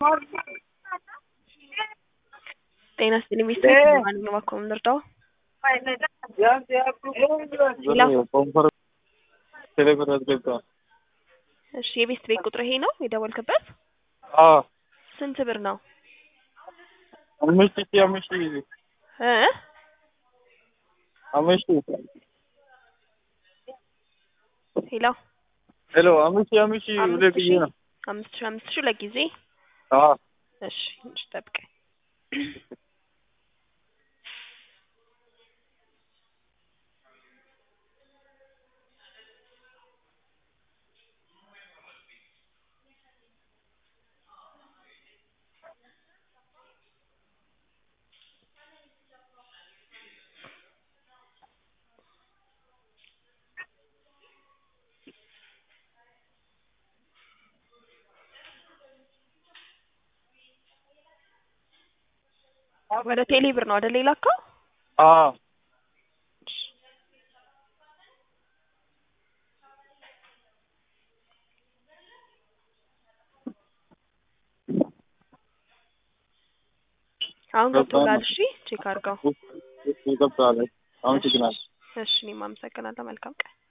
ጤና ይስጥልኝ ሚስተር ማን ነው ማኮም ልርዳው? እሺ የቤት ቤት ቁጥር ይሄ ነው የደወልክበት? አዎ ስንት ብር ነው? 5000 ሄሎ ሄሎ 5000 ሁለት ጊዜ ነው። 5000 ለጊዜ? አዎ እሺ እንጂ ጠብቀኝ። ወደ ቴሌ ብር ነው አይደል የላከው? አዎ አሁን ገብቶላል። እሺ ቼክ አድርገው። ይገብታል። አሁን ትግናል። እሺ እኔም አመሰግናለሁ። መልካም ቀን